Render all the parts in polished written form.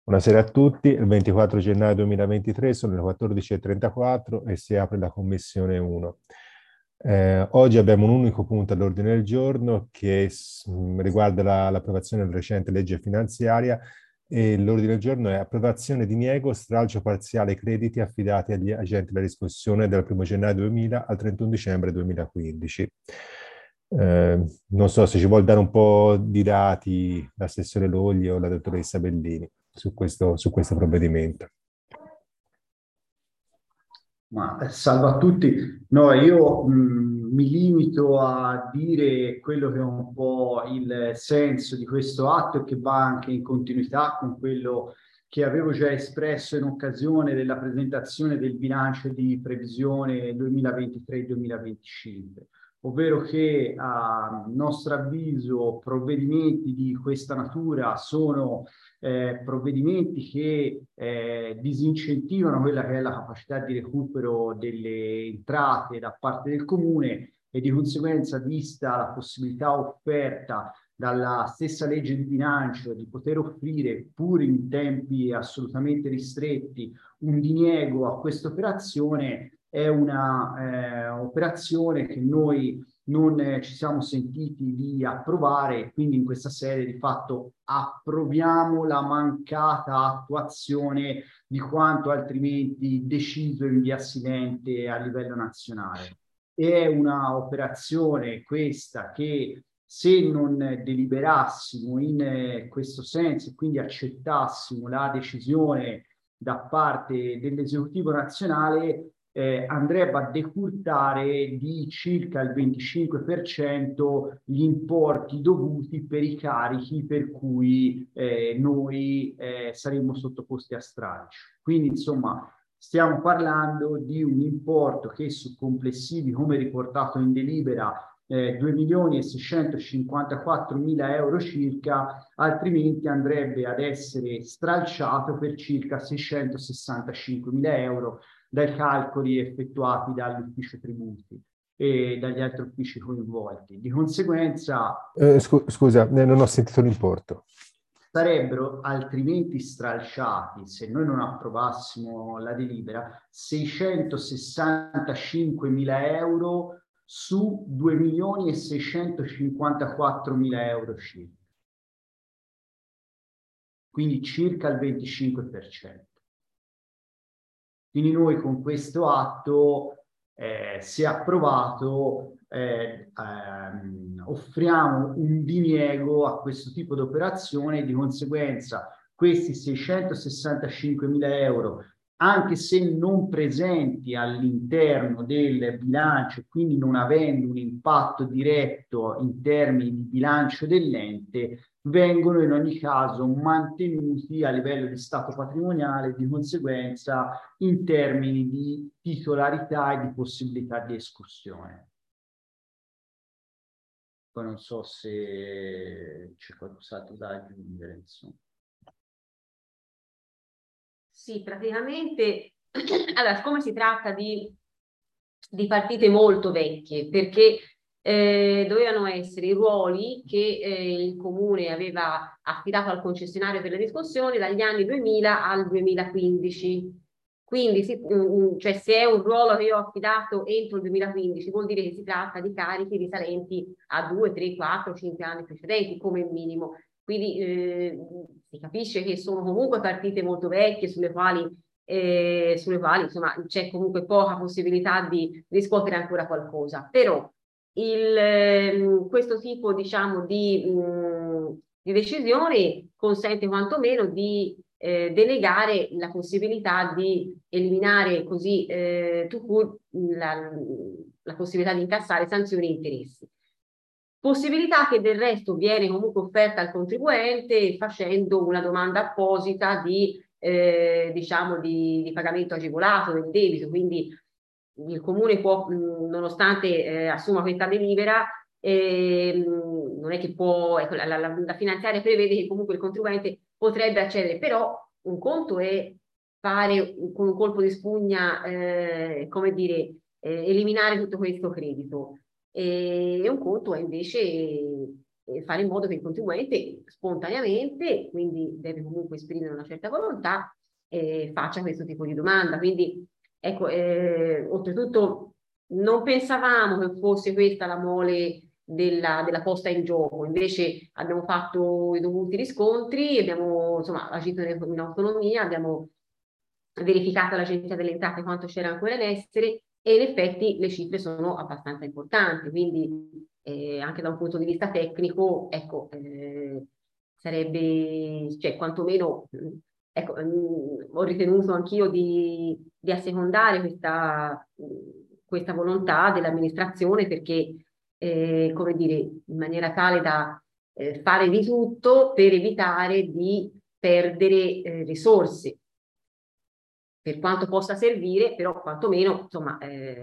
Buonasera a tutti, il 24 gennaio 2023 sono le 14:34 e si apre la Commissione 1. Oggi abbiamo un unico punto all'ordine del giorno che riguarda l'approvazione della recente legge finanziaria e l'ordine del giorno è approvazione di diniego stralcio parziale crediti affidati agli agenti della riscossione dal 1 gennaio 2000 al 31 dicembre 2015. Non so se ci vuol dare un po' di dati l'assessore Logli o la dottoressa Bellini su questo provvedimento. Salve a tutti. No, io mi limito a dire quello che è un po' il senso di questo atto e che va anche in continuità con quello che avevo già espresso in occasione della presentazione del bilancio di previsione 2023-2025, ovvero che a nostro avviso provvedimenti di questa natura sono provvedimenti che disincentivano quella che è la capacità di recupero delle entrate da parte del comune e di conseguenza, vista la possibilità offerta dalla stessa legge di bilancio di poter offrire, pur in tempi assolutamente ristretti, un diniego a questa operazione, è una operazione che noi non ci siamo sentiti di approvare, quindi in questa sede di fatto approviamo la mancata attuazione di quanto altrimenti deciso in via silente a livello nazionale. È una operazione questa che, se non deliberassimo in questo senso e quindi accettassimo la decisione da parte dell'esecutivo nazionale, andrebbe a decurtare di circa il 25% gli importi dovuti per i carichi per cui noi saremmo sottoposti a stralcio. Quindi, insomma, stiamo parlando di un importo che su complessivi, come riportato in delibera, 2 milioni e 654 mila euro circa, altrimenti andrebbe ad essere stralciato per circa 665 mila euro dai calcoli effettuati dall'ufficio tributi e dagli altri uffici coinvolti. Di conseguenza Scusa, non ho sentito l'importo. sarebbero altrimenti stralciati, se noi non approvassimo la delibera, 665 mila euro su 2 milioni e 654 mila euro circa, quindi circa il 25%. Quindi noi con questo atto, se approvato, offriamo un diniego a questo tipo di operazione e di conseguenza questi 665 mila euro, anche se non presenti all'interno del bilancio, quindi non avendo un impatto diretto in termini di bilancio dell'ente, vengono in ogni caso mantenuti a livello di stato patrimoniale, di conseguenza in termini di titolarità e di possibilità di escussione. Poi non so se c'è qualcos'altro da aggiungere, insomma. Sì, praticamente, allora, siccome si tratta di partite molto vecchie, perché dovevano essere i ruoli che il comune aveva affidato al concessionario per le riscossioni dagli anni 2000 al 2015. Quindi, cioè, se è un ruolo che io ho affidato entro il 2015, vuol dire che si tratta di carichi risalenti a 2, 3, 4, 5 anni precedenti come minimo. Quindi si capisce che sono comunque partite molto vecchie sulle quali insomma c'è comunque poca possibilità di riscuotere ancora qualcosa. Però questo tipo, diciamo, di decisione consente quantomeno di delegare la possibilità di eliminare così la possibilità di incassare sanzioni e interessi. Possibilità che del resto viene comunque offerta al contribuente facendo una domanda apposita diciamo di pagamento agevolato del debito, quindi il comune può, nonostante assuma questa delibera, non è che può, ecco, la finanziaria prevede che comunque il contribuente potrebbe accedere, però un conto è fare con un colpo di spugna, come dire, eliminare tutto questo credito. E un conto è invece fare in modo che il contribuente spontaneamente, quindi deve comunque esprimere una certa volontà, faccia questo tipo di domanda. Quindi, ecco, oltretutto non pensavamo che fosse questa la mole della posta in gioco, invece abbiamo fatto i dovuti riscontri, abbiamo insomma agito in autonomia, abbiamo verificato all'Agenzia delle Entrate quanto c'era ancora in essere e in effetti le cifre sono abbastanza importanti, quindi anche da un punto di vista tecnico, ecco, sarebbe, cioè quantomeno, ecco, ho ritenuto anch'io di assecondare questa volontà dell'amministrazione perché, come dire, in maniera tale da fare di tutto per evitare di perdere risorse per quanto possa servire, però quantomeno, insomma,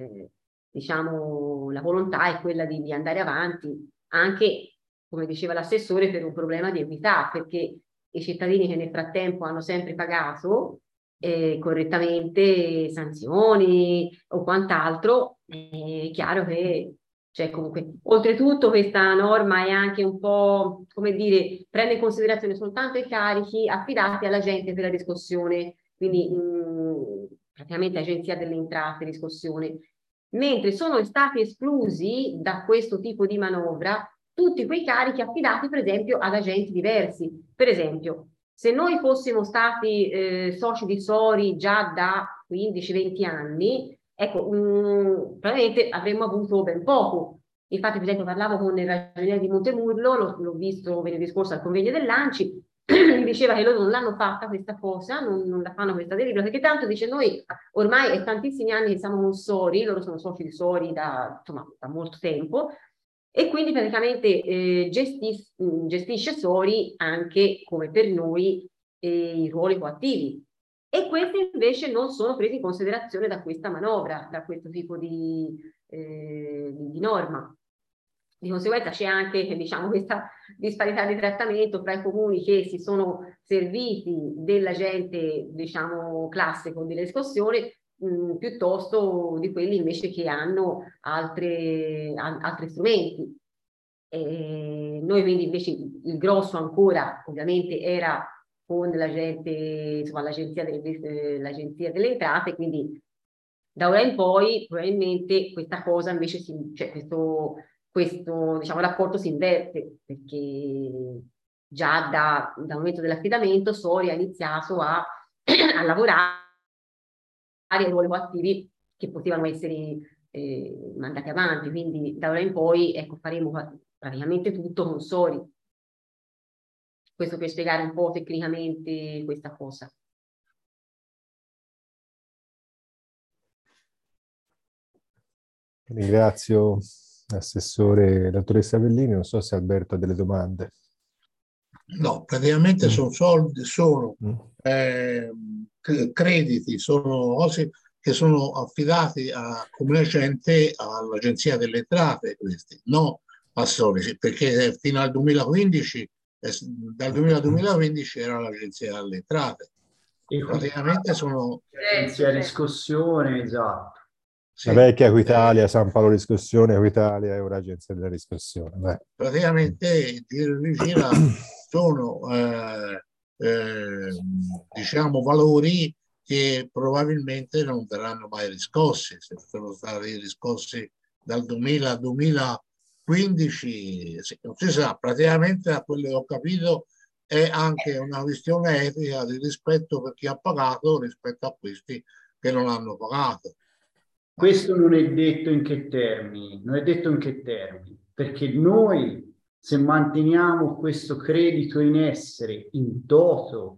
diciamo, la volontà è quella di andare avanti, anche, come diceva l'assessore, per un problema di equità, perché i cittadini che nel frattempo hanno sempre pagato correttamente sanzioni o quant'altro, è chiaro che, cioè, comunque, oltretutto questa norma è anche un po', come dire, prende in considerazione soltanto i carichi affidati alla gente per la riscossione, quindi praticamente Agenzia delle Entrate, riscossione, mentre sono stati esclusi da questo tipo di manovra tutti quei carichi affidati per esempio ad agenti diversi. Per esempio, se noi fossimo stati soci di Sori già da 15-20 anni, ecco, probabilmente avremmo avuto ben poco. Infatti, per esempio, parlavo con il ragioniere di Montemurlo, l'ho visto venerdì scorso al convegno dell'ANCI, mi diceva che loro non l'hanno fatta questa cosa, non la fanno questa delibera, perché tanto dice noi ormai è tantissimi anni che siamo con Sori, loro sono soci di Sori insomma, da molto tempo, e quindi praticamente gestisce Sori anche come per noi i ruoli coattivi. E questi invece non sono presi in considerazione da questa manovra, da questo tipo di norma. Di conseguenza c'è anche, diciamo, questa disparità di trattamento tra i comuni che si sono serviti dell'agente, diciamo, classico di riscossione piuttosto di quelli invece che hanno altri strumenti. Noi quindi invece il grosso ancora ovviamente era con l'agente, insomma, l'agenzia delle entrate, quindi da ora in poi probabilmente questa cosa invece cioè questo diciamo, rapporto si inverte perché già dal momento dell'affidamento Sori ha iniziato a lavorare ai ruoli attivi che potevano essere mandati avanti, quindi da ora in poi ecco, faremo praticamente tutto con Sori. Questo per spiegare un po' tecnicamente questa cosa. Ringrazio l'assessore, la dottoressa Bellini, non so se Alberto ha delle domande. No, praticamente sono soldi, sono crediti, sono cose che sono affidati come agente all'Agenzia delle Entrate, questi, no a Soli, perché fino al 2015, dal 2000 al 2015 era l'Agenzia delle Entrate. E praticamente sono... Agenzia riscossione, esatto. Sì. La vecchia Equitalia, San Paolo Riscossione, Equitalia è un'agenzia della riscossione. Beh. Praticamente di Gira sono diciamo valori che probabilmente non verranno mai riscossi, se sono stati riscossi dal 2000 al 2015, non si sa, praticamente da quello che ho capito è anche una questione etica di rispetto per chi ha pagato rispetto a questi che non hanno pagato. Questo non è detto in che termini, perché noi se manteniamo questo credito in essere in toto,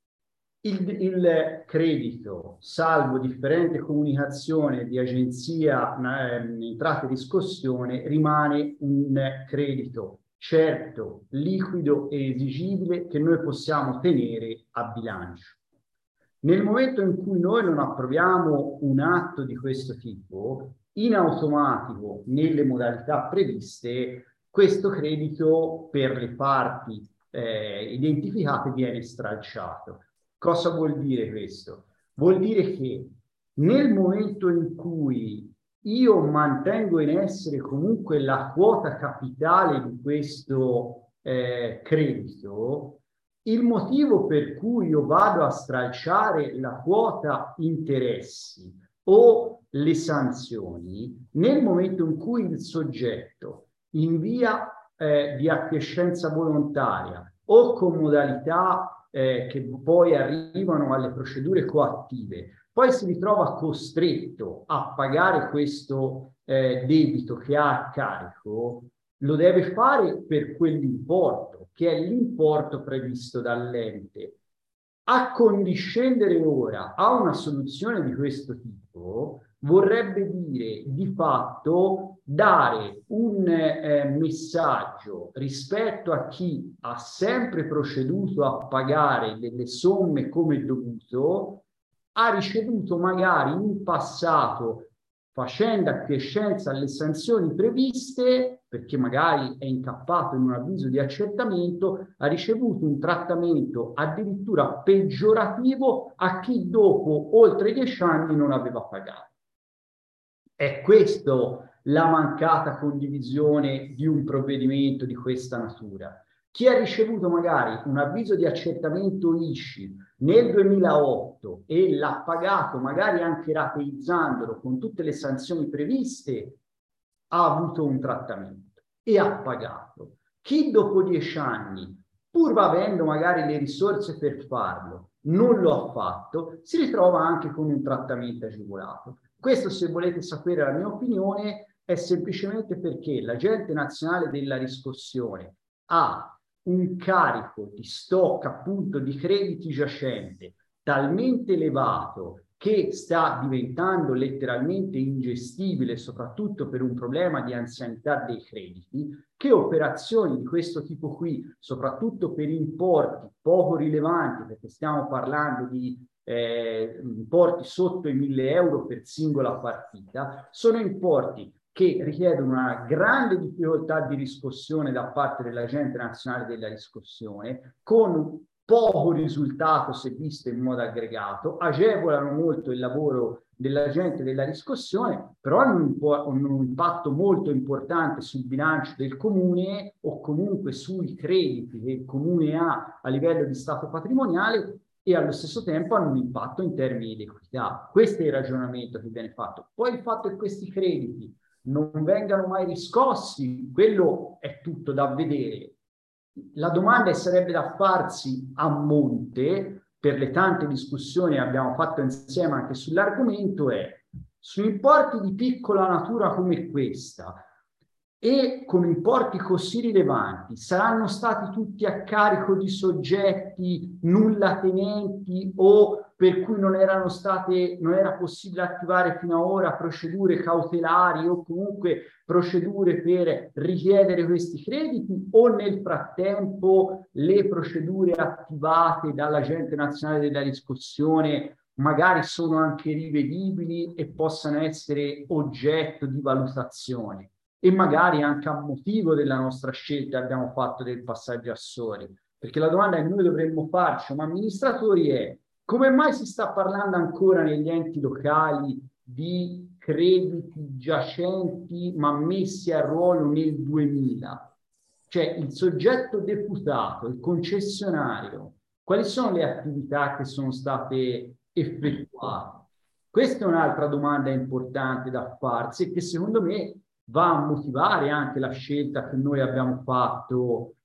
il credito, salvo differente comunicazione di agenzia entrate e riscossione, rimane un credito certo, liquido e esigibile che noi possiamo tenere a bilancio. Nel momento in cui noi non approviamo un atto di questo tipo, in automatico, nelle modalità previste, questo credito per le parti identificate viene stralciato. Cosa vuol dire questo? Vuol dire che nel momento in cui io mantengo in essere comunque la quota capitale di questo credito, il motivo per cui io vado a stralciare la quota interessi o le sanzioni, nel momento in cui il soggetto in via di acquiescenza volontaria o con modalità che poi arrivano alle procedure coattive, poi si ritrova costretto a pagare questo debito che ha a carico, lo deve fare per quell'importo, che è l'importo previsto dall'ente. Accondiscendere ora a una soluzione di questo tipo vorrebbe dire di fatto dare un messaggio rispetto a chi ha sempre proceduto a pagare delle somme come dovuto, ha ricevuto magari in passato, facendo acquiescenza alle sanzioni previste, perché magari è incappato in un avviso di accertamento, ha ricevuto un trattamento addirittura peggiorativo a chi dopo oltre 10 anni non aveva pagato. È questo la mancata condivisione di un provvedimento di questa natura. Chi ha ricevuto magari un avviso di accertamento ISCI nel 2008 e l'ha pagato magari anche rateizzandolo con tutte le sanzioni previste, ha avuto un trattamento e ha pagato. Chi dopo 10 anni, pur avendo magari le risorse per farlo, non lo ha fatto, si ritrova anche con un trattamento agevolato. Questo, se volete sapere la mia opinione, è semplicemente perché l'Agente Nazionale della Riscossione ha un carico di stock appunto di crediti giacente talmente elevato che sta diventando letteralmente ingestibile, soprattutto per un problema di anzianità dei crediti, che operazioni di questo tipo qui, soprattutto per importi poco rilevanti, perché stiamo parlando di importi sotto i 1.000 euro per singola partita, sono importi che richiedono una grande difficoltà di riscossione da parte dell'Agente Nazionale della Riscossione, con poco risultato se visto in modo aggregato, agevolano molto il lavoro dell'agente della riscossione, però hanno un impatto molto importante sul bilancio del comune o comunque sui crediti che il comune ha a livello di stato patrimoniale e allo stesso tempo hanno un impatto in termini di equità. Questo è il ragionamento che viene fatto. Poi il fatto che questi crediti non vengano mai riscossi, quello è tutto da vedere. La domanda sarebbe da farsi a monte, per le tante discussioni che abbiamo fatto insieme anche sull'argomento, è su importi di piccola natura come questa e con importi così rilevanti, saranno stati tutti a carico di soggetti nulla tenenti o per cui non era possibile attivare fino ad ora procedure cautelari o comunque procedure per richiedere questi crediti, o nel frattempo le procedure attivate dall'Agente Nazionale della Riscossione magari sono anche rivedibili e possano essere oggetto di valutazione. E magari anche a motivo della nostra scelta abbiamo fatto del passaggio a Sori. Perché la domanda che noi dovremmo farci come amministratori è: come mai si sta parlando ancora negli enti locali di crediti giacenti ma messi a ruolo nel 2000? Cioè il soggetto deputato, il concessionario, quali sono le attività che sono state effettuate? Questa è un'altra domanda importante da farsi e che secondo me va a motivare anche la scelta che noi abbiamo fatto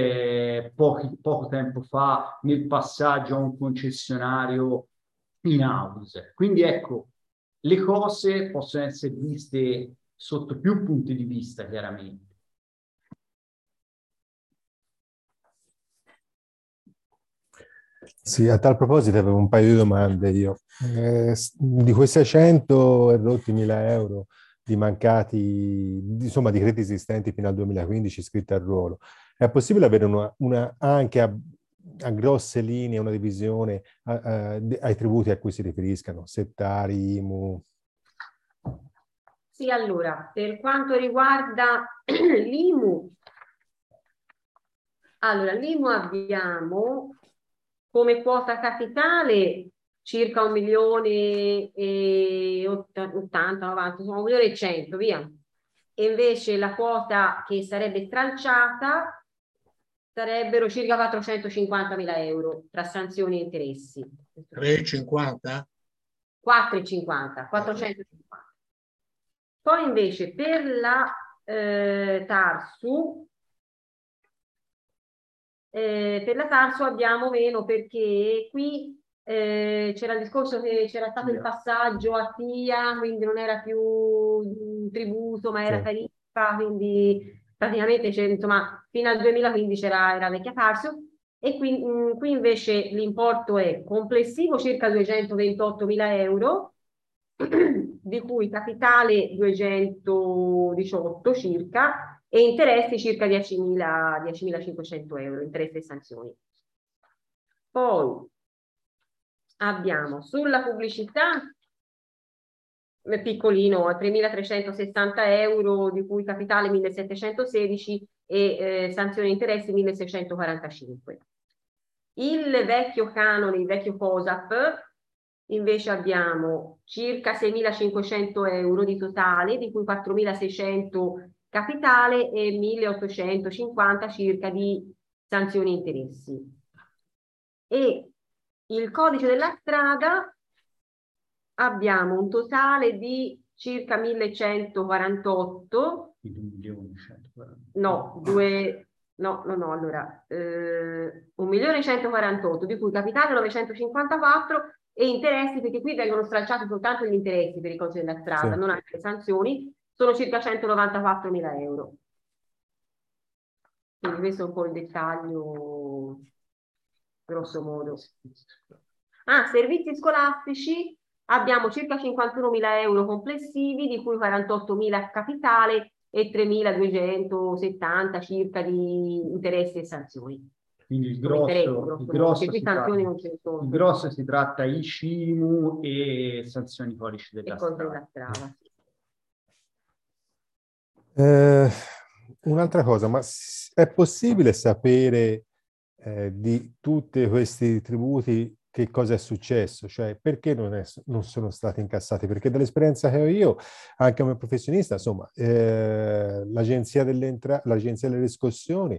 poco tempo fa nel passaggio a un concessionario in house. Quindi ecco, le cose possono essere viste sotto più punti di vista, chiaramente. Sì, a tal proposito avevo un paio di domande io. Di quei 600 e rotti 1.000 euro di mancati, insomma, di crediti esistenti fino al 2015 iscritti al ruolo, è possibile avere anche a grosse linee una divisione ai tributi a cui si riferiscano, settari, IMU? Sì, allora, per quanto riguarda l'IMU, allora l'IMU abbiamo come quota capitale circa 1.080.000, 90, insomma 1.100.000, via. E invece la quota che sarebbe stralciata sarebbero circa 450.000 euro tra sanzioni e interessi. 3,50? 4,50, 450. Poi invece per la Tarsu, abbiamo meno, perché qui c'era il discorso che c'era stato il passaggio a TIA, quindi non era più un tributo ma era tariffa, quindi praticamente insomma fino al 2015 era vecchia Tarsu, e qui invece l'importo è complessivo circa 228.000 euro, di cui capitale 218 circa e interessi circa 10.500 euro, interessi e sanzioni. Poi abbiamo sulla pubblicità piccolino 3.360 euro, di cui capitale 1.716 e sanzioni e interessi 1.645. Il vecchio canone, il vecchio COSAP, invece abbiamo circa 6.500 euro di totale, di cui 4.600 capitale e 1.850 circa di sanzioni e interessi. E il codice della strada abbiamo un totale di circa 1.148. Allora 1.148.000, di cui capitale 954 e interessi, perché qui vengono stralciati soltanto gli interessi per il codice della strada, non anche le sanzioni, sono circa 194.000 euro. Quindi questo è un po' il dettaglio, grosso modo. Servizi scolastici, abbiamo circa 51.000 euro complessivi, di cui 48.000 capitale e 3.270 circa di interessi e sanzioni. Quindi il grosso si tratta ICIMU e sanzioni codice della strada. Un'altra cosa, ma è possibile sapere di tutti questi tributi che cosa è successo? Cioè, perché non sono stati incassati? Perché dall'esperienza che ho io, anche come professionista, insomma, l'agenzia delle riscossioni,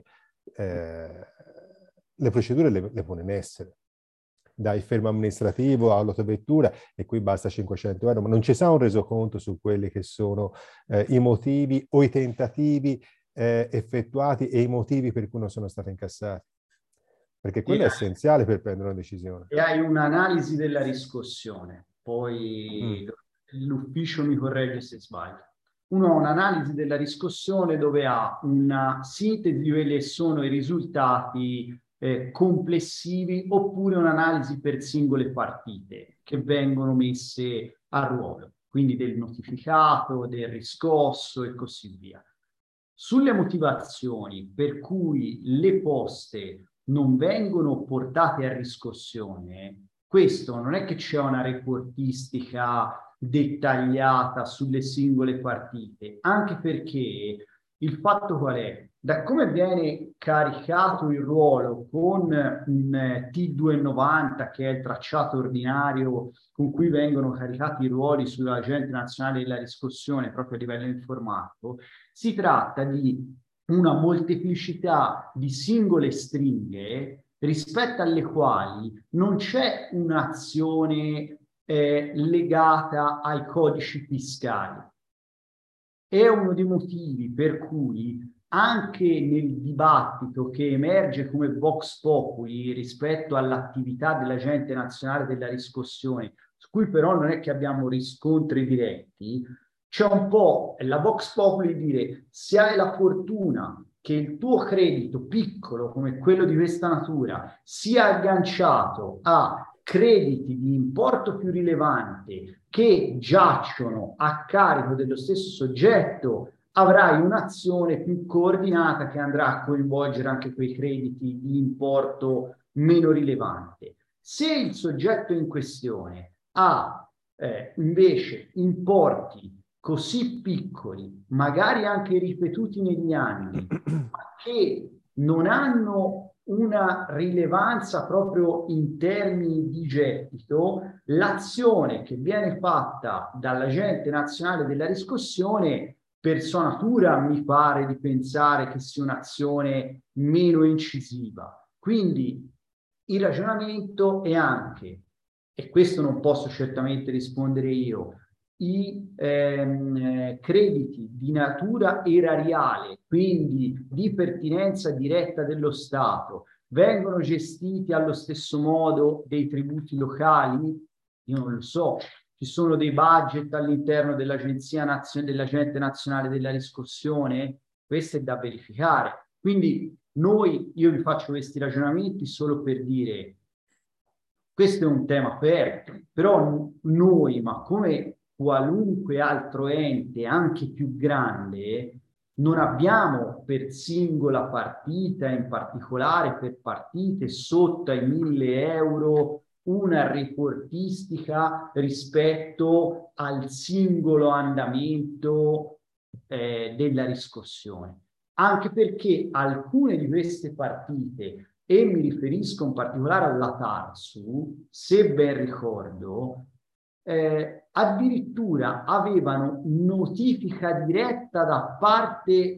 le procedure le pone in essere. Dal fermo amministrativo all'autovettura, e qui basta 500 euro, ma non ci sa un resoconto su quelli che sono i motivi o i tentativi effettuati e i motivi per cui non sono stati incassati. Perché quello è essenziale per prendere una decisione. E hai un'analisi della riscossione, poi l'ufficio mi corregge se sbaglio. Uno ha un'analisi della riscossione dove ha una sintesi di quelli che sono i risultati complessivi, oppure un'analisi per singole partite che vengono messe a ruolo, quindi del notificato, del riscosso e così via. Sulle motivazioni per cui le poste non vengono portate a riscossione, questo non è che c'è una reportistica dettagliata sulle singole partite, anche perché il fatto qual è? Da come viene caricato il ruolo con un T290, che è il tracciato ordinario con cui vengono caricati i ruoli sull'Agente Nazionale della Riscossione proprio a livello informatico, si tratta di una molteplicità di singole stringhe rispetto alle quali non c'è un'azione legata ai codici fiscali. È uno dei motivi per cui anche nel dibattito che emerge come vox populi rispetto all'attività dell'Agente Nazionale della Riscossione, su cui però non è che abbiamo riscontri diretti, c'è un po' la vox populi dire: se hai la fortuna che il tuo credito piccolo come quello di questa natura sia agganciato a crediti di importo più rilevante che giacciono a carico dello stesso soggetto, avrai un'azione più coordinata che andrà a coinvolgere anche quei crediti di importo meno rilevante. Se il soggetto in questione ha invece importi così piccoli, magari anche ripetuti negli anni, ma che non hanno una rilevanza proprio in termini di gettito l'azione che viene fatta dall'Agente nazionale della riscossione. Per sua natura mi pare di pensare che sia un'azione meno incisiva. Quindi il ragionamento è anche, e questo non posso certamente rispondere io, i crediti di natura erariale, quindi di pertinenza diretta dello Stato, vengono gestiti allo stesso modo dei tributi locali? Io non lo so. Ci sono dei budget all'interno dell'Agente nazionale della riscossione? Questo è da verificare. Quindi io vi faccio questi ragionamenti solo per dire, questo è un tema aperto, però noi, ma come qualunque altro ente, anche più grande, non abbiamo per singola partita, in particolare per partite sotto ai 1.000 euro, una reportistica rispetto al singolo andamento della riscossione. Anche perché alcune di queste partite, e mi riferisco in particolare alla Tarsu, se ben ricordo, addirittura avevano notifica diretta da parte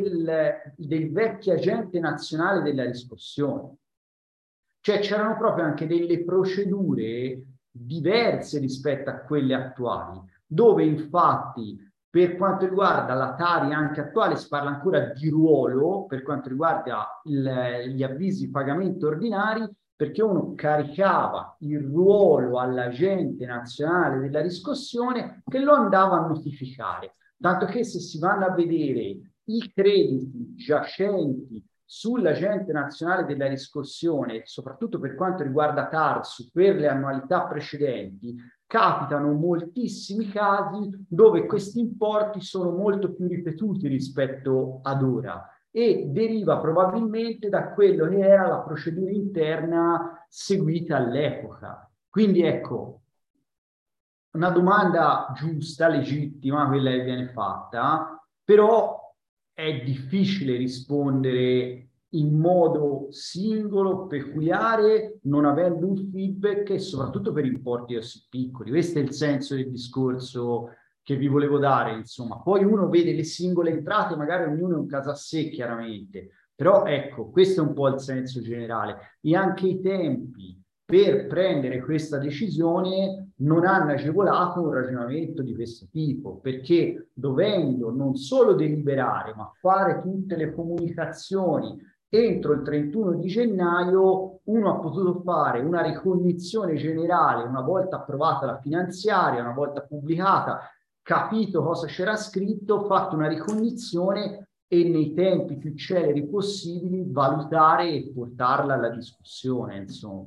del vecchio agente nazionale della riscossione. Cioè c'erano proprio anche delle procedure diverse rispetto a quelle attuali, dove infatti per quanto riguarda la Tari anche attuale si parla ancora di ruolo per quanto riguarda gli avvisi di pagamento ordinari, perché uno caricava il ruolo all'agente nazionale della riscossione che lo andava a notificare. Tanto che se si vanno a vedere i crediti giacenti sull'Agente nazionale della riscossione, soprattutto per quanto riguarda Tarsu, per le annualità precedenti, capitano moltissimi casi dove questi importi sono molto più ripetuti rispetto ad ora e deriva probabilmente da quello che era la procedura interna seguita all'epoca. Quindi ecco, una domanda giusta, legittima, quella che viene fatta, però è difficile rispondere in modo singolo, peculiare, non avendo un feedback e soprattutto per importi così piccoli. Questo è il senso del discorso che vi volevo dare, insomma. Poi uno vede le singole entrate, magari ognuno è un caso a sé, chiaramente, però ecco, questo è un po' il senso generale. E anche i tempi per prendere questa decisione non hanno agevolato un ragionamento di questo tipo, perché dovendo non solo deliberare, ma fare tutte le comunicazioni entro il 31 di gennaio, uno ha potuto fare una ricognizione generale una volta approvata la finanziaria, una volta pubblicata, capito cosa c'era scritto, fatto una ricognizione e nei tempi più celeri possibili valutare e portarla alla discussione, insomma.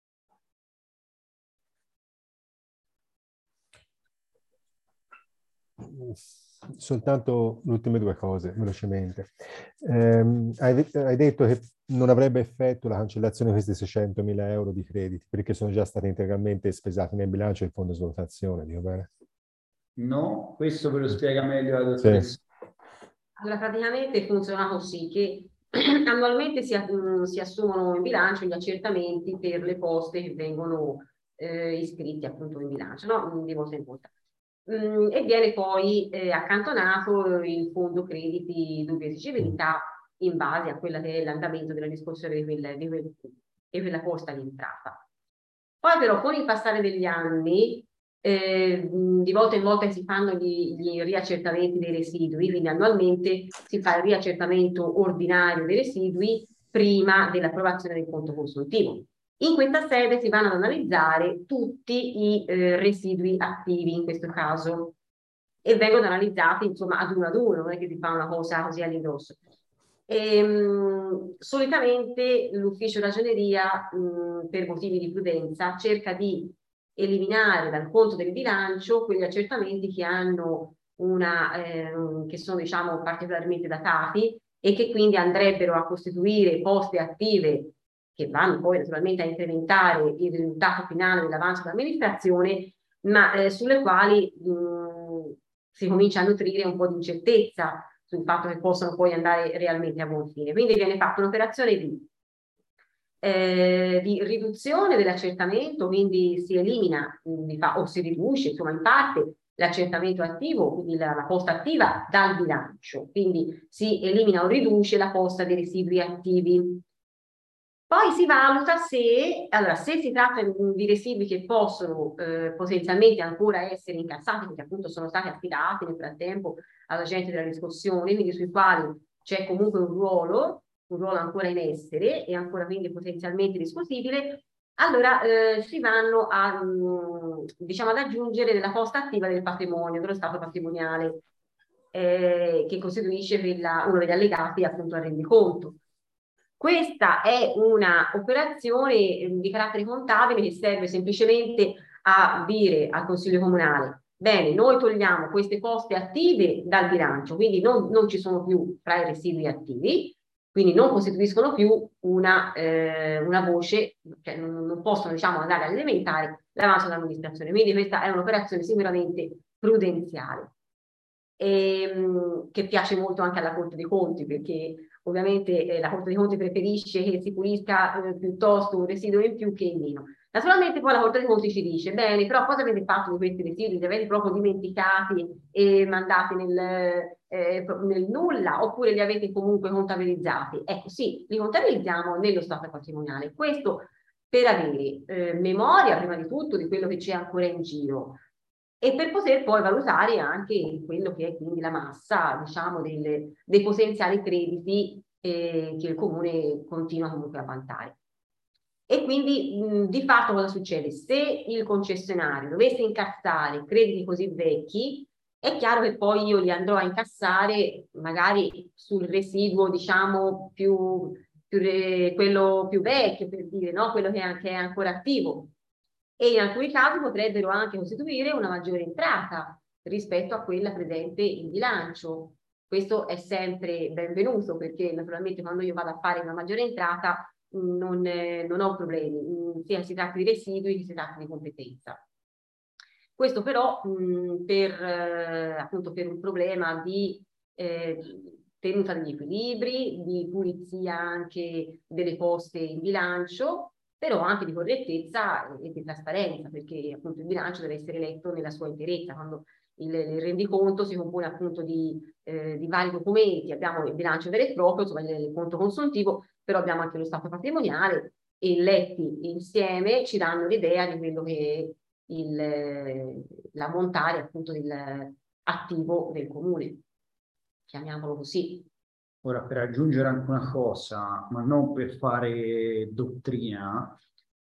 Soltanto le ultime due cose, velocemente. Hai detto che non avrebbe effetto la cancellazione di questi 600.000 euro di crediti, perché sono già stati integralmente spesati nel bilancio del fondo svalutazione, dico bene? No, questo ve lo spiega meglio la dottoressa. Sì. Allora, praticamente funziona così, che annualmente si assumono in bilancio gli accertamenti per le poste che vengono iscritti appunto in bilancio, no? Di volta in volta. E viene poi accantonato il fondo crediti dubbia esigibilità in base a quella che è l'andamento della discussione di quella posta di entrata. Poi però con il passare degli anni di volta in volta si fanno gli riaccertamenti dei residui, quindi annualmente si fa il riaccertamento ordinario dei residui prima dell'approvazione del conto consuntivo. In questa sede si vanno ad analizzare tutti i residui attivi in questo caso e vengono analizzati insomma ad uno, non è che si fa una cosa così all'ingrosso. Solitamente l'ufficio ragioneria per motivi di prudenza cerca di eliminare dal conto del bilancio quegli accertamenti che hanno che sono diciamo particolarmente datati e che quindi andrebbero a costituire poste attive che vanno poi naturalmente a incrementare il risultato finale dell'avanzo dell'amministrazione, ma sulle quali si comincia a nutrire un po' di incertezza sul fatto che possano poi andare realmente a buon fine. Quindi viene fatta un'operazione di di riduzione dell'accertamento, quindi si elimina o si riduce, insomma, in parte l'accertamento attivo, quindi la posta attiva dal bilancio, quindi si elimina o riduce la posta dei residui attivi. Poi si valuta se, allora, se si tratta di residui che possono potenzialmente ancora essere incassati, perché appunto sono stati affidati nel frattempo all'agente della riscossione, quindi sui quali c'è comunque un ruolo ancora in essere e ancora quindi potenzialmente discutibile, allora si vanno a, diciamo, ad aggiungere nella posta attiva del patrimonio, dello stato patrimoniale, che costituisce uno degli allegati appunto al rendiconto. Questa è una operazione di carattere contabile che serve semplicemente a dire al Consiglio Comunale: bene, noi togliamo queste poste attive dal bilancio, quindi non ci sono più tra i residui attivi, quindi non costituiscono più una voce, cioè non possono, diciamo, andare ad alimentare l'avanzo dell'amministrazione. Quindi questa è un'operazione sicuramente prudenziale, che piace molto anche alla Corte dei Conti, perché ovviamente la Corte dei Conti preferisce che si pulisca piuttosto un residuo in più che in meno. Naturalmente poi la Corte dei Conti ci dice: bene, però cosa avete fatto di questi residui? Li avete proprio dimenticati e mandati nel nulla, oppure li avete comunque contabilizzati? Ecco, sì, li contabilizziamo nello stato patrimoniale. Questo per avere memoria, prima di tutto, di quello che c'è ancora in giro, e per poter poi valutare anche quello che è quindi la massa, diciamo, dei potenziali crediti che il comune continua comunque a vantare. E quindi di fatto cosa succede? Se il concessionario dovesse incassare crediti così vecchi, è chiaro che poi io li andrò a incassare magari sul residuo, diciamo, quello più vecchio, per dire, no? Quello che è ancora attivo. E in alcuni casi potrebbero anche costituire una maggiore entrata rispetto a quella presente in bilancio. Questo è sempre benvenuto, perché naturalmente quando io vado a fare una maggiore entrata non ho problemi, sia si tratti di residui che si tratti di competenza. Questo però appunto per un problema di tenuta degli equilibri, di pulizia anche delle poste in bilancio, però anche di correttezza e di trasparenza, perché appunto il bilancio deve essere letto nella sua interezza. Quando il rendiconto si compone appunto di vari documenti, abbiamo il bilancio vero e proprio, insomma il conto consuntivo, però abbiamo anche lo stato patrimoniale, e letti insieme ci danno l'idea di quello che è l'ammontare appunto dell'attivo del comune, chiamiamolo così. Ora, per aggiungere anche una cosa, ma non per fare dottrina,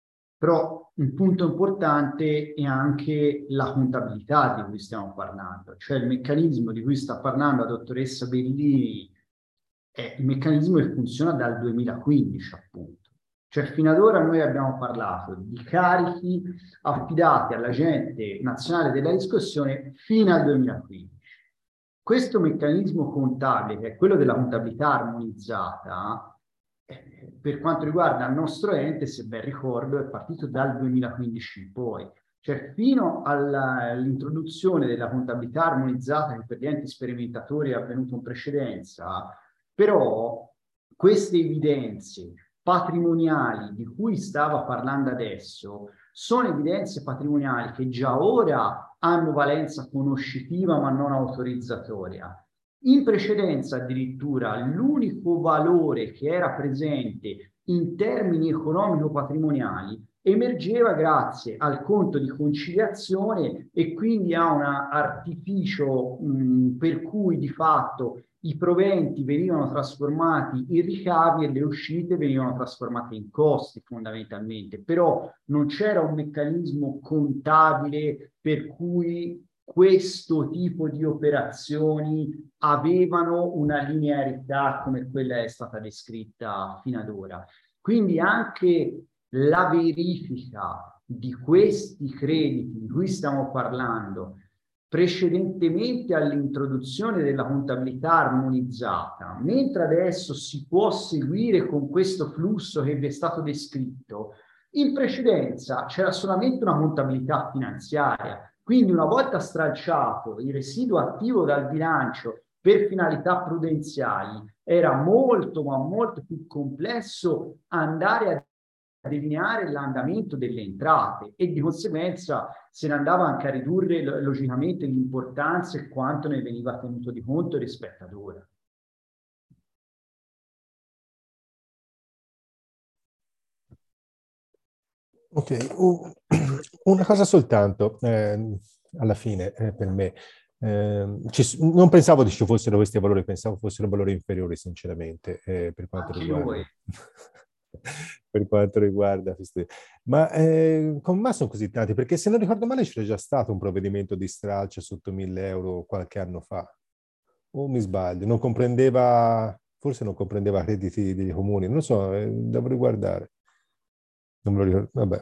però un punto importante è anche la contabilità di cui stiamo parlando, cioè il meccanismo di cui sta parlando la dottoressa Bellini è il meccanismo che funziona dal 2015, appunto. Cioè, fino ad ora noi abbiamo parlato di carichi affidati all'agente nazionale della riscossione fino al 2015. Questo meccanismo contabile, che è quello della contabilità armonizzata, per quanto riguarda il nostro ente, se ben ricordo, è partito dal 2015 in poi. Cioè, fino all'introduzione della contabilità armonizzata, che per gli enti sperimentatori è avvenuto in precedenza, però queste evidenze patrimoniali di cui stava parlando adesso sono evidenze patrimoniali che già ora hanno valenza conoscitiva ma non autorizzatoria. In precedenza addirittura l'unico valore che era presente in termini economico-patrimoniali emergeva grazie al conto di conciliazione e quindi a un artificio per cui di fatto i proventi venivano trasformati in ricavi e le uscite venivano trasformate in costi fondamentalmente, però non c'era un meccanismo contabile per cui questo tipo di operazioni avevano una linearità come quella è stata descritta fino ad ora. Quindi anche la verifica di questi crediti di cui stiamo parlando precedentemente all'introduzione della contabilità armonizzata, mentre adesso si può seguire con questo flusso che vi è stato descritto, in precedenza c'era solamente una contabilità finanziaria. Quindi una volta stralciato il residuo attivo dal bilancio per finalità prudenziali, era molto, ma molto più complesso andare a delineare l'andamento delle entrate e di conseguenza se ne andava anche a ridurre logicamente l'importanza e quanto ne veniva tenuto di conto rispetto ad ora. Ok, una cosa soltanto alla fine per me. Non pensavo ci fossero questi valori, pensavo fossero valori inferiori, sinceramente, per quanto Anche riguarda. noi. Per quanto riguarda questi. Ma come mai sono così tanti? Perché se non ricordo male c'era già stato un provvedimento di stralcio sotto 1.000 euro qualche anno fa. O mi sbaglio? Non comprendeva, forse non comprendeva crediti dei comuni, non lo so, devo riguardare. Non me lo ricordo, vabbè.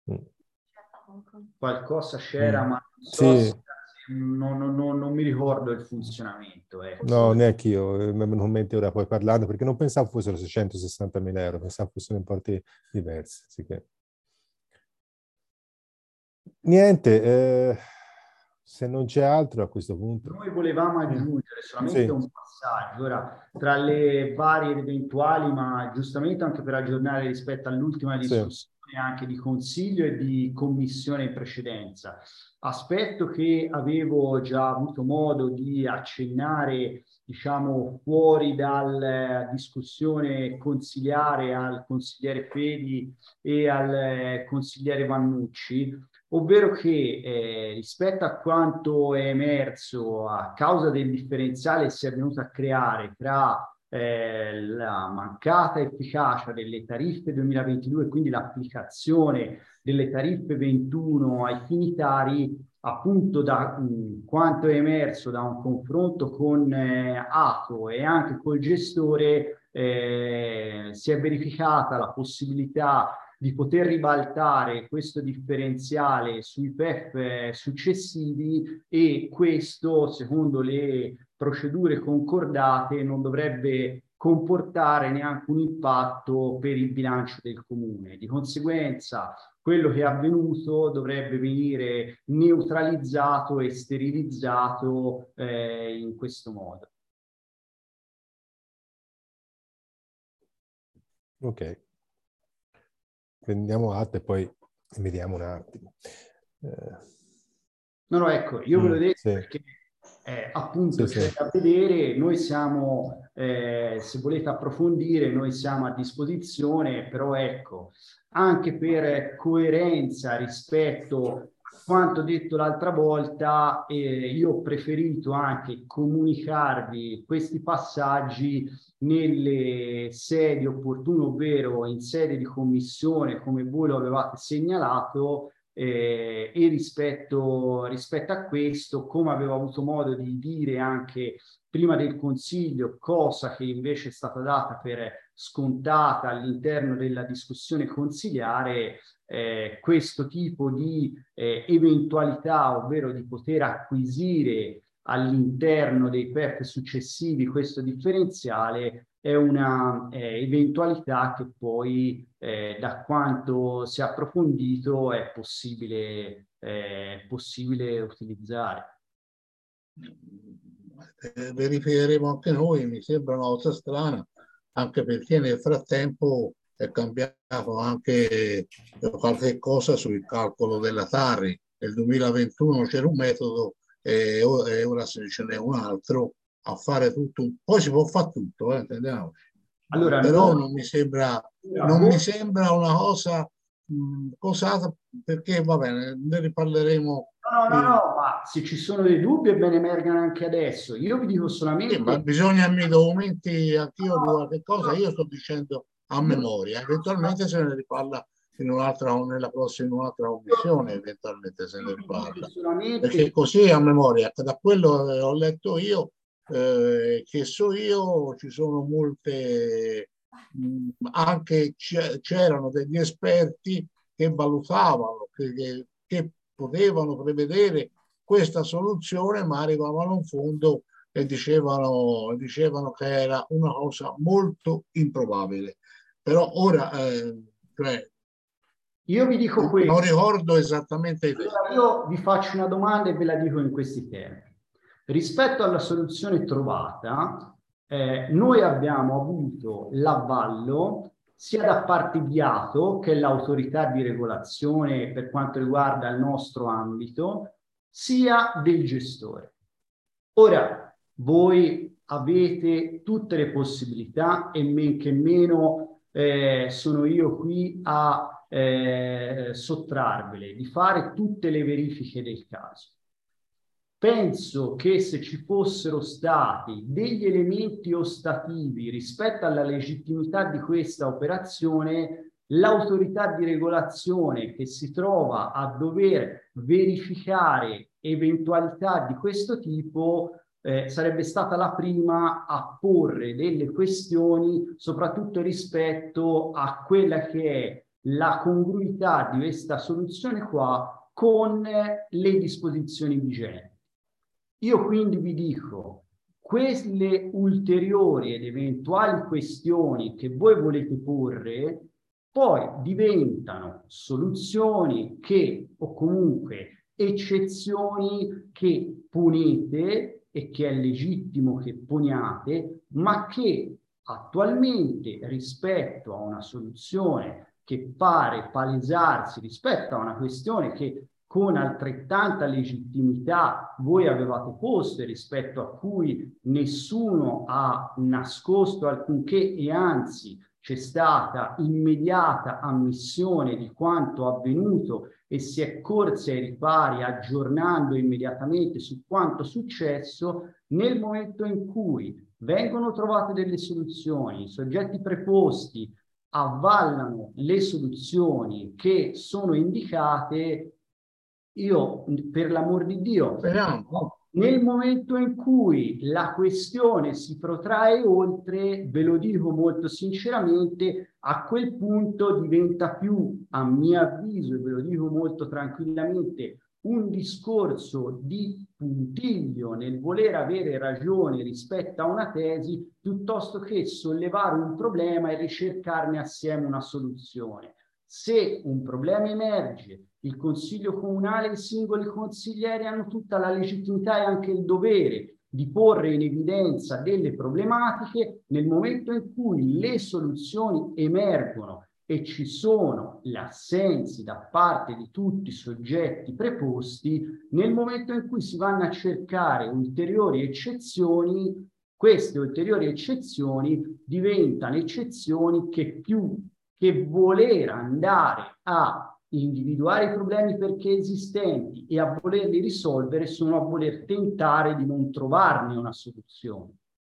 Qualcosa c'era, ma non so Sì, non mi ricordo il funzionamento. Ecco. no, neanche io, mi è venuto in mente ora poi parlando, perché non pensavo fossero 660.000 euro, pensavo fossero importi diversi. Sì che... Niente, se non c'è altro a questo punto. Noi volevamo aggiungere solamente Sì, un passaggio, ora tra le varie ed eventuali, ma giustamente anche per aggiornare rispetto all'ultima sì. discussione anche di consiglio e di commissione in precedenza. Aspetto che avevo già avuto modo di accennare, diciamo, fuori dalla discussione consiliare al consigliere Fedi e al consigliere Vannucci, ovvero che rispetto a quanto è emerso a causa del differenziale che si è venuto a creare tra la mancata efficacia delle tariffe 2022 e quindi l'applicazione delle tariffe 21 ai finitari, appunto da quanto è emerso da un confronto con ATO e anche col gestore, si è verificata la possibilità di poter ribaltare questo differenziale sui PEF successivi e questo, secondo le procedure concordate, non dovrebbe comportare neanche un impatto per il bilancio del comune. Di conseguenza, quello che è avvenuto dovrebbe venire neutralizzato e sterilizzato in questo modo. Ok. Prendiamo atto e poi vediamo un attimo. No, ecco, io ve lo dico Sì. perché appunto Sì, c'è sì. da vedere, noi siamo, se volete approfondire, noi siamo a disposizione, però ecco, anche per coerenza rispetto a quanto detto l'altra volta, io ho preferito anche comunicarvi questi passaggi nelle sedi opportune, ovvero in sede di commissione, come voi lo avevate segnalato, e rispetto a questo, come avevo avuto modo di dire anche prima del Consiglio, cosa che invece è stata data per scontata all'interno della discussione consigliare, questo tipo di eventualità, ovvero di poter acquisire all'interno dei PEF successivi questo differenziale, è una eventualità che poi, da quanto si è approfondito, è possibile utilizzare. Verificheremo anche noi, mi sembra una cosa strana, anche perché nel frattempo è cambiato anche qualche cosa sul calcolo della Tari. Nel 2021 c'era un metodo e ora ce n'è un altro a fare tutto. Poi si può fare tutto, intendiamoci. Allora, Però non mi sembra una cosa cosata, perché va bene, ne riparleremo. No, ma se ci sono dei dubbi è bene emergano anche adesso. Io vi dico solamente... Ma bisogna mi documenti anch'io di qualche cosa, io sto dicendo a memoria, eventualmente se ne riparla nella prossima, un'altra commissione, eventualmente se ne riparla, perché così a memoria, da quello che ho letto io, che so io, ci sono molte, anche c'erano degli esperti che valutavano, che potevano prevedere questa soluzione, ma arrivavano in fondo e dicevano che era una cosa molto improbabile. Però ora, io vi dico questo. Non ricordo esattamente i allora, io vi faccio una domanda e ve la dico in questi termini. Rispetto alla soluzione trovata, noi abbiamo avuto l'avallo sia da parte di ATO, che è l'autorità di regolazione per quanto riguarda il nostro ambito, sia del gestore. Ora, voi avete tutte le possibilità e men che meno sono io qui a sottrarvele, di fare tutte le verifiche del caso. Penso che se ci fossero stati degli elementi ostativi rispetto alla legittimità di questa operazione, l'autorità di regolazione che si trova a dover verificare eventualità di questo tipo sarebbe stata la prima a porre delle questioni, soprattutto rispetto a quella che è la congruità di questa soluzione qua con le disposizioni vigenti. Io quindi vi dico, quelle ulteriori ed eventuali questioni che voi volete porre poi diventano soluzioni che, o comunque eccezioni che ponete e che è legittimo che poniate, ma che attualmente rispetto a una soluzione che pare palesarsi, rispetto a una questione che con altrettanta legittimità voi avevate posto e rispetto a cui nessuno ha nascosto alcunché e anzi c'è stata immediata ammissione di quanto avvenuto e si è corsi ai ripari aggiornando immediatamente su quanto successo. Nel momento in cui vengono trovate delle soluzioni, i soggetti preposti avvallano le soluzioni che sono indicate, io, per l'amor di Dio, nel momento in cui la questione si protrae oltre, ve lo dico molto sinceramente, a quel punto diventa più, a mio avviso, e ve lo dico molto tranquillamente, un discorso di puntiglio nel voler avere ragione rispetto a una tesi, piuttosto che sollevare un problema e ricercarne assieme una soluzione. Se un problema emerge, il Consiglio Comunale e i singoli consiglieri hanno tutta la legittimità e anche il dovere di porre in evidenza delle problematiche. Nel momento in cui le soluzioni emergono e ci sono le assenze da parte di tutti i soggetti preposti, nel momento in cui si vanno a cercare ulteriori eccezioni, queste ulteriori eccezioni diventano eccezioni che più che voler andare a individuare i problemi perché esistenti e a volerli risolvere sono a voler tentare di non trovarne una soluzione.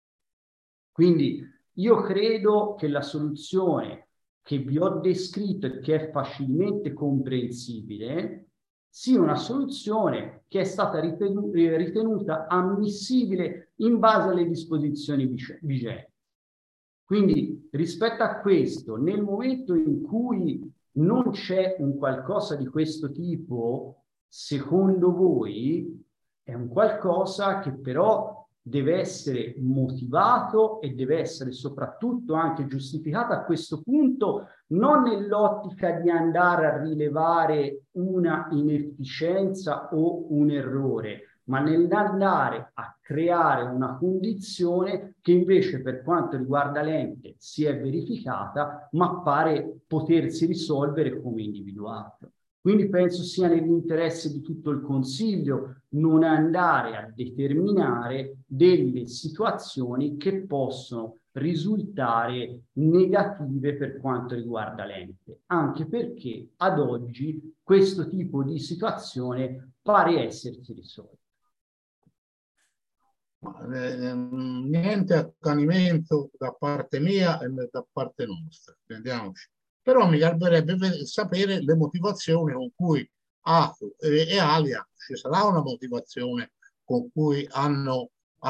Quindi io credo che la soluzione che vi ho descritto e che è facilmente comprensibile sia una soluzione che è stata ritenuta ammissibile in base alle disposizioni vigenti. Quindi rispetto a questo, nel momento in cui non c'è un qualcosa di questo tipo, secondo voi è un qualcosa che però deve essere motivato e deve essere soprattutto anche giustificato a questo punto, non nell'ottica di andare a rilevare una inefficienza o un errore, ma nell'andare a creare una condizione che invece per quanto riguarda l'ente si è verificata, ma pare potersi risolvere come individuato. Quindi penso sia nell'interesse di tutto il Consiglio non andare a determinare delle situazioni che possono risultare negative per quanto riguarda l'ente, anche perché ad oggi questo tipo di situazione pare essersi risolta. Niente accanimento da parte mia e da parte nostra, intendiamoci. Però mi garberebbe sapere le motivazioni con cui ATO e Alia, ci sarà una motivazione con cui hanno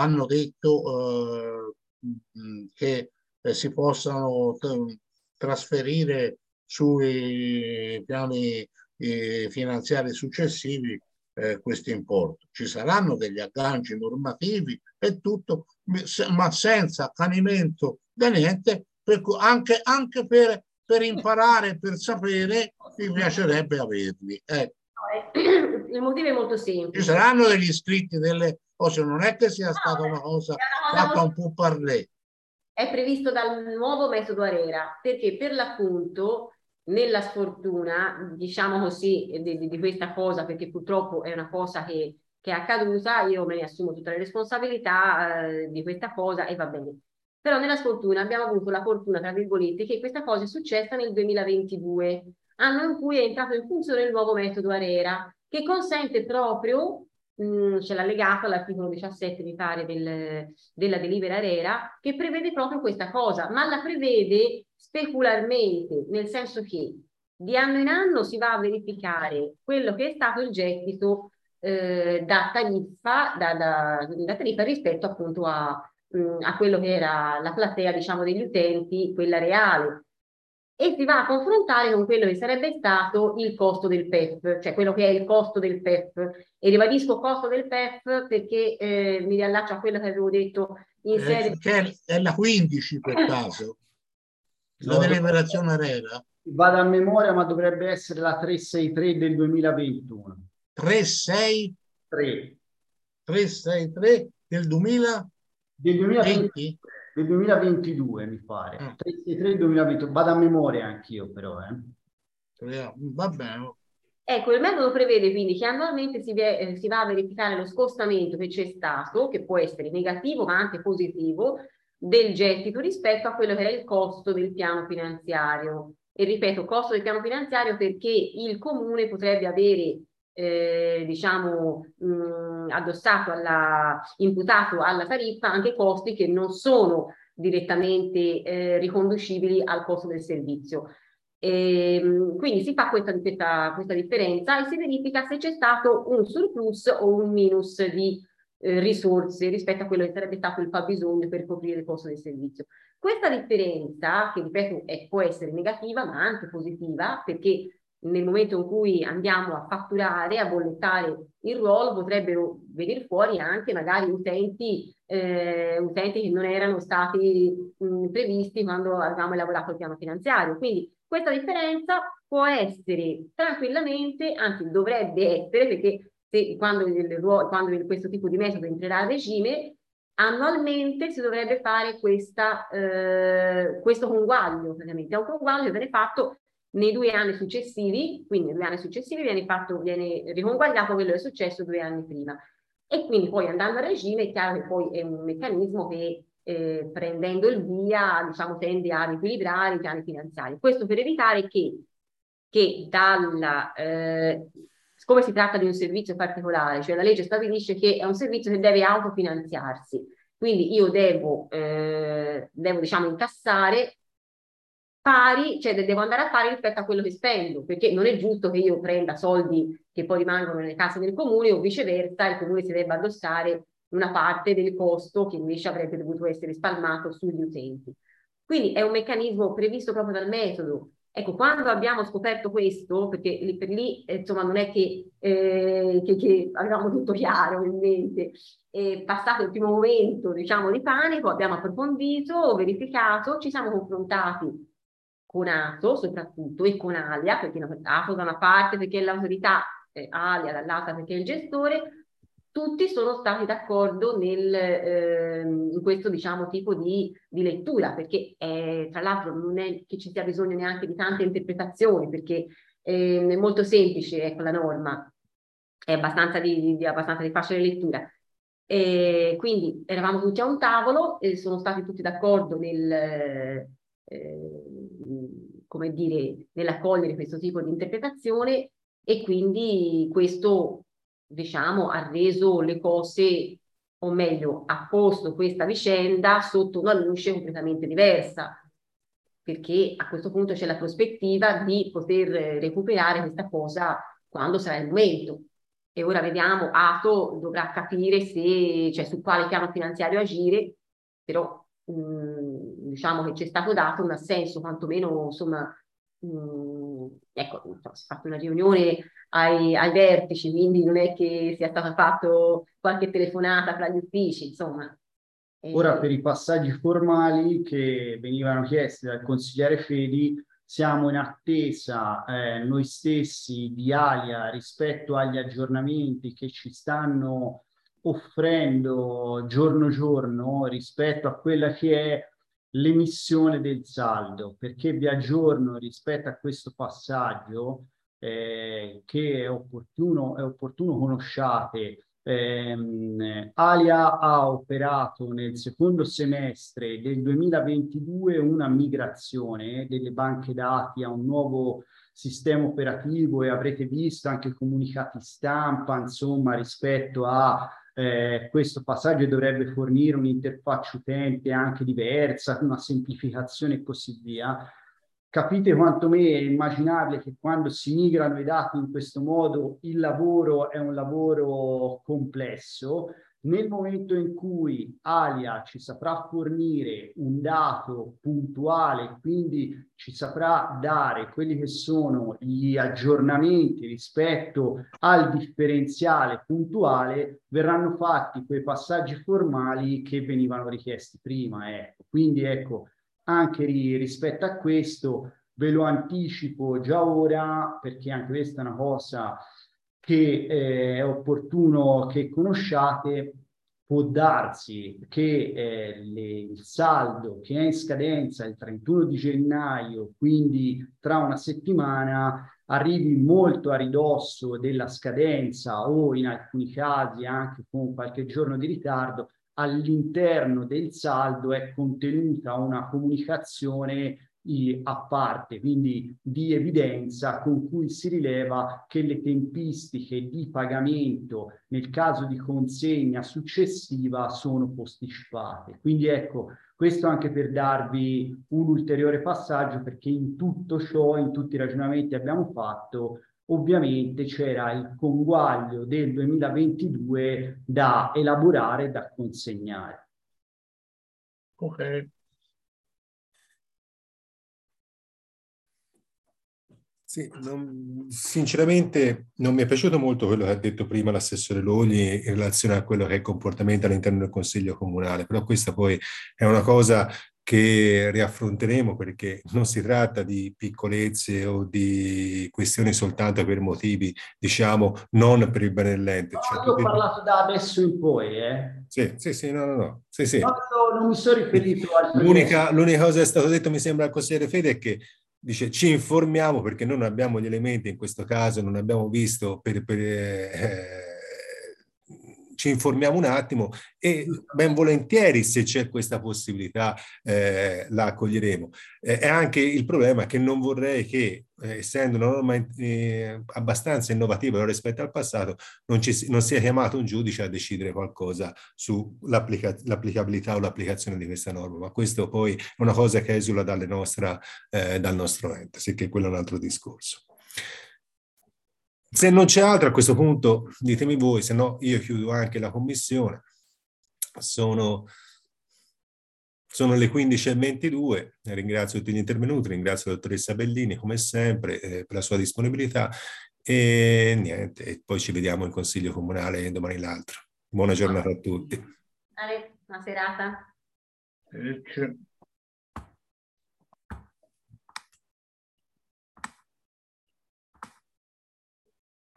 detto che si possano trasferire sui piani finanziari successivi questo importo. Ci saranno degli agganci normativi e tutto, ma senza accanimento da niente, anche per imparare, per sapere, mi piacerebbe averli. Il motivo è molto semplice. Ci saranno degli iscritti, delle cose, non è che sia stata una cosa fatta un po' parlé. è previsto dal nuovo metodo ARERA, perché per l'appunto nella sfortuna, diciamo così, di questa cosa, perché purtroppo è una cosa che è accaduta, io me ne assumo tutte le responsabilità di questa cosa e va bene. Però nella sfortuna abbiamo avuto la fortuna, tra virgolette, che questa cosa è successa nel 2022, anno in cui è entrato in funzione il nuovo metodo ARERA, che consente proprio c'è l'allegato all'articolo 17, mi pare, della delibera ARERA, che prevede proprio questa cosa, ma la prevede specularmente, nel senso che di anno in anno si va a verificare quello che è stato il gettito da tariffa rispetto appunto a quello che era la platea, diciamo, degli utenti, quella reale, e si va a confrontare con quello che sarebbe stato il costo del PEF, cioè quello che è il costo del PEF. E ribadisco costo del PEF perché mi riallaccio a quello che avevo detto in sede... Che è la 15 per caso, la No, deliberazione ARERA. vado a memoria, ma dovrebbe essere la 363 del 2021. 36 3. 363 del 2020? Del 2020, del 2022 mi pare. 363 del 2022. Vado a memoria anch'io però. Va bene. Ecco, il metodo prevede quindi che annualmente si va a verificare lo scostamento che c'è stato, che può essere negativo ma anche positivo, del gettito rispetto a quello che era il costo del piano finanziario. E ripeto, costo del piano finanziario perché il comune potrebbe avere, diciamo, addossato imputato alla tariffa anche costi che non sono direttamente riconducibili al costo del servizio. Quindi si fa questa differenza e si verifica se c'è stato un surplus o un minus di risorse rispetto a quello che sarebbe stato il fabbisogno per coprire il costo del servizio. Questa differenza, che ripeto può essere negativa ma anche positiva, perché nel momento in cui andiamo a fatturare, a bollettare il ruolo, potrebbero venire fuori anche magari utenti che non erano stati previsti quando avevamo elaborato il piano finanziario. Quindi questa differenza può essere tranquillamente, anzi dovrebbe essere, perché quando questo tipo di metodo entrerà a regime, annualmente si dovrebbe fare questo conguaglio, praticamente. È un conguaglio che viene fatto nei 2 anni successivi, quindi nei 2 anni successivi viene riconguagliato quello che è successo 2 anni prima. E quindi poi andando a regime è chiaro che poi è un meccanismo che prendendo il via, diciamo, tende a riequilibrare i piani finanziari. Questo per evitare che siccome si tratta di un servizio particolare, cioè la legge stabilisce che è un servizio che deve autofinanziarsi, quindi io devo diciamo, incassare pari, cioè devo andare a pari rispetto a quello che spendo, perché non è giusto che io prenda soldi che poi rimangono nelle casse del comune o viceversa il comune si debba addossare una parte del costo che invece avrebbe dovuto essere spalmato sugli utenti. Quindi è un meccanismo previsto proprio dal metodo. Ecco, quando abbiamo scoperto questo, perché lì per lì, insomma, non è che avevamo tutto chiaro in mente, passato il primo momento, diciamo, di panico, abbiamo approfondito, verificato, ci siamo confrontati con ATO soprattutto e con ALIA, perché ATO da una parte perché è l'autorità, ALIA dall'altra perché è il gestore, tutti sono stati d'accordo in questo, diciamo, tipo di lettura, perché tra l'altro non è che ci sia bisogno neanche di tante interpretazioni, perché è molto semplice, ecco, la norma, è abbastanza di facile lettura. Quindi eravamo tutti a un tavolo e sono stati tutti d'accordo come dire, nell'accogliere questo tipo di interpretazione e quindi questo, diciamo, ha reso le cose, o meglio, ha posto questa vicenda sotto una luce completamente diversa, perché a questo punto c'è la prospettiva di poter recuperare questa cosa quando sarà il momento. E ora vediamo, ATO dovrà capire cioè, su quale piano finanziario agire, però diciamo che ci è stato dato un assenso, quantomeno, insomma, ecco, si è fatta una riunione ai vertici, quindi non è che sia stata fatta qualche telefonata fra gli uffici, insomma. Ora per i passaggi formali che venivano chiesti dal consigliere Fedi, siamo in attesa noi stessi di ALIA rispetto agli aggiornamenti che ci stanno offrendo giorno rispetto a quella che è l'emissione del saldo, perché vi aggiorno rispetto a questo passaggio che è opportuno conosciate. Alia ha operato nel secondo semestre del 2022 una migrazione delle banche dati a un nuovo sistema operativo, e avrete visto anche comunicati stampa, insomma, rispetto a questo passaggio dovrebbe fornire un'interfaccia utente anche diversa, una semplificazione e così via. Capite quanto me è immaginabile che quando si migrano i dati in questo modo il lavoro è un lavoro complesso. Nel momento in cui Alia ci saprà fornire un dato puntuale, quindi ci saprà dare quelli che sono gli aggiornamenti rispetto al differenziale puntuale, verranno fatti quei passaggi formali che venivano richiesti prima. Ecco. Quindi ecco, anche rispetto a questo ve lo anticipo già ora, perché anche questa è una cosa che è opportuno che conosciate. Può darsi che il saldo che è in scadenza il 31 di gennaio, quindi tra una settimana, arrivi molto a ridosso della scadenza o in alcuni casi anche con qualche giorno di ritardo. All'interno del saldo è contenuta una comunicazione a parte, quindi di evidenza, con cui si rileva che le tempistiche di pagamento nel caso di consegna successiva sono posticipate. Quindi ecco, questo anche per darvi un ulteriore passaggio, perché in tutto ciò, in tutti i ragionamenti che abbiamo fatto, ovviamente c'era il conguaglio del 2022 da elaborare e da consegnare. Ok. Sì, sinceramente non mi è piaciuto molto quello che ha detto prima l'assessore Logli in relazione a quello che è il comportamento all'interno del Consiglio Comunale, però questa poi è una cosa che riaffronteremo, perché non si tratta di piccolezze o di questioni soltanto per motivi, diciamo, non per il bene dell'ente. Cioè, Io ho parlato da adesso in poi, sì, no. Sì, sì. non mi sono riferito al L'unica cosa che è stato detto, mi sembra, al consigliere Fede, è che dice ci informiamo, perché noi non abbiamo gli elementi in questo caso, non abbiamo visto, ci informiamo un attimo e ben volentieri, se c'è questa possibilità, la accoglieremo. È anche il problema che non vorrei che, essendo una norma abbastanza innovativa rispetto al passato, non sia chiamato un giudice a decidere qualcosa sull'applicabilità o l'applicazione di questa norma, ma questo poi è una cosa che esula dal nostro ente, sicché quello è un altro discorso. Se non c'è altro a questo punto, ditemi voi, se no io chiudo anche la commissione. Sono le 15:22, ringrazio tutti gli intervenuti, ringrazio la dottoressa Bellini come sempre per la sua disponibilità e niente, poi ci vediamo in Consiglio Comunale domani l'altro. Buona giornata a tutti. Buona serata.